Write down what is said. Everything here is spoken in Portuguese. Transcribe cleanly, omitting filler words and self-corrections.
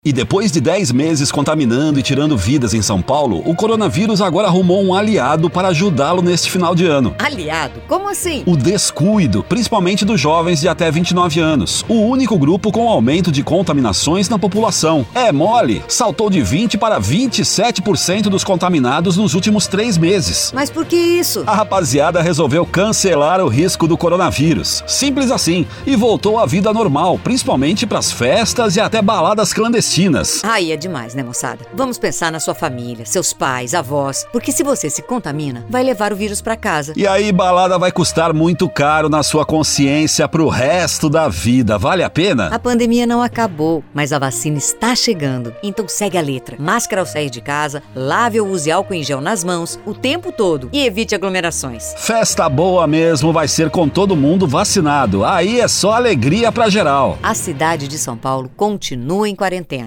E depois de 10 meses contaminando e tirando vidas em São Paulo, o coronavírus agora arrumou um aliado para ajudá-lo neste final de ano. Aliado? Como assim? O descuido, principalmente dos jovens de até 29 anos. O único grupo com aumento de contaminações na população. É mole, saltou de 20% para 27% dos contaminados nos últimos 3 meses. Mas por que isso? A rapaziada resolveu cancelar o risco do coronavírus. Simples assim. E voltou à vida normal, principalmente para as festas e até baladas clandestinas. Aí é demais, né, moçada? Vamos pensar na sua família, seus pais, avós, porque se você se contamina, vai levar o vírus pra casa. E aí, balada vai custar muito caro na sua consciência pro resto da vida. Vale a pena? A pandemia não acabou, mas a vacina está chegando. Então segue a letra. Máscara ao sair de casa, lave ou use álcool em gel nas mãos o tempo todo e evite aglomerações. Festa boa mesmo vai ser com todo mundo vacinado. Aí é só alegria pra geral. A cidade de São Paulo continua em quarentena.